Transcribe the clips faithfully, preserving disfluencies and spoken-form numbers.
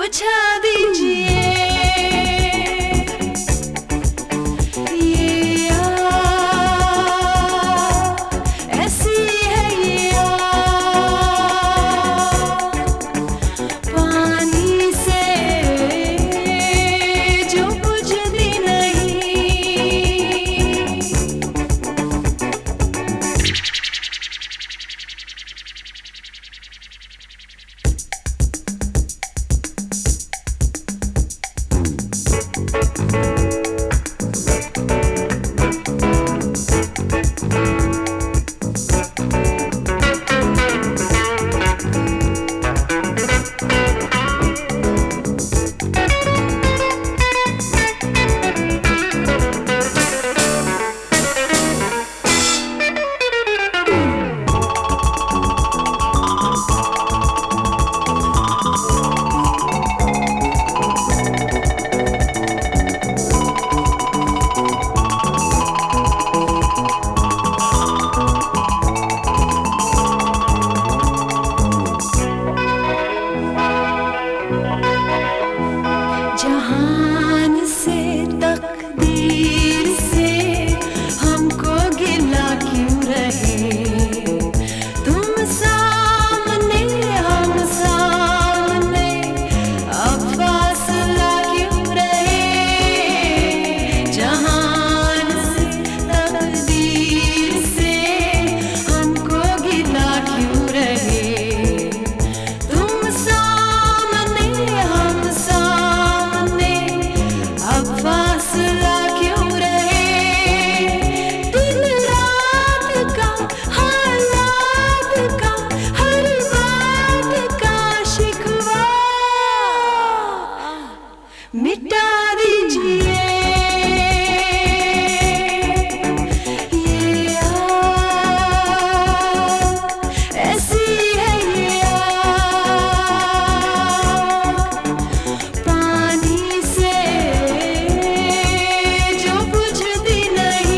बुझा दीजिए ये आग, ऐसी है ये आग, पानी से जो बुझती नहीं। जहान से तकदीर से हमको गिला क्यों रहे, तुम सामने हम सामने अब फासला क्यों रहे। जहान से तकदीर से हमको गिला क्यों रहे, तुम सामने हम सामने अब फासला क्यों रहे। दिन रात का हालात का हर बात का शिकवा मिटा दीजिए ये आग, ऐसी है ये आग, पानी से जो बुझती नहीं।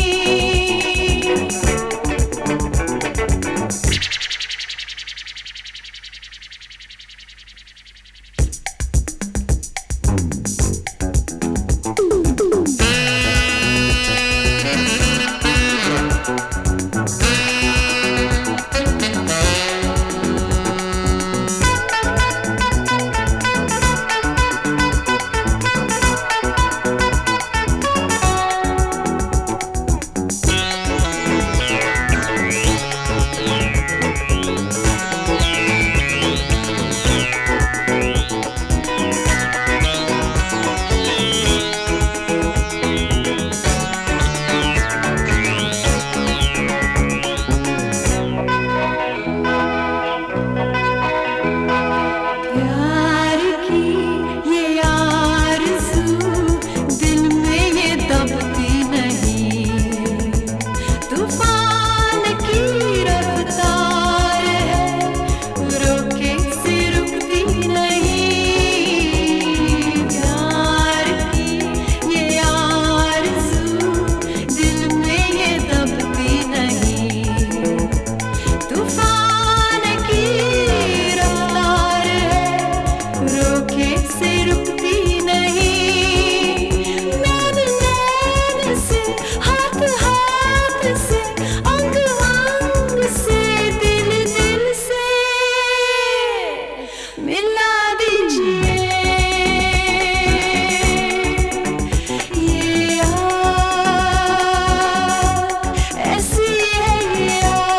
प्यार की ये आरज़ू दिल में ये दबती नहीं, तूफान की रफ्तार है रोके से रुकती नहीं। प्यार की ये आरज़ू दिल में ये दबती नहीं, तूफान की रफ्तार है रोके से रुकती नहीं। नैन नैन से हाथ हाथ से अंग अंग से दिल दिल से मिला दीजिए ये आग, ऐसी है ये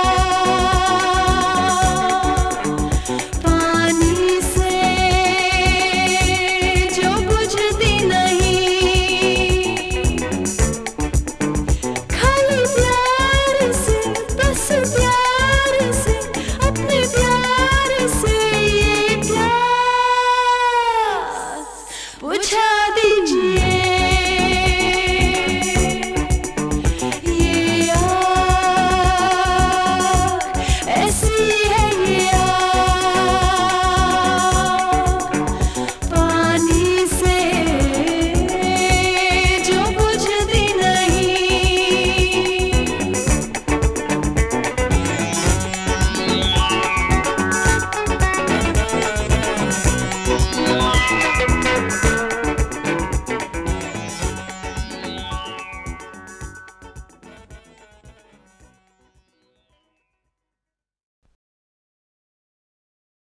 आग, पानी से जो बुझती नहीं। खाली प्यार से बस प्यार से अपने प्यार से ये प्यास बुझा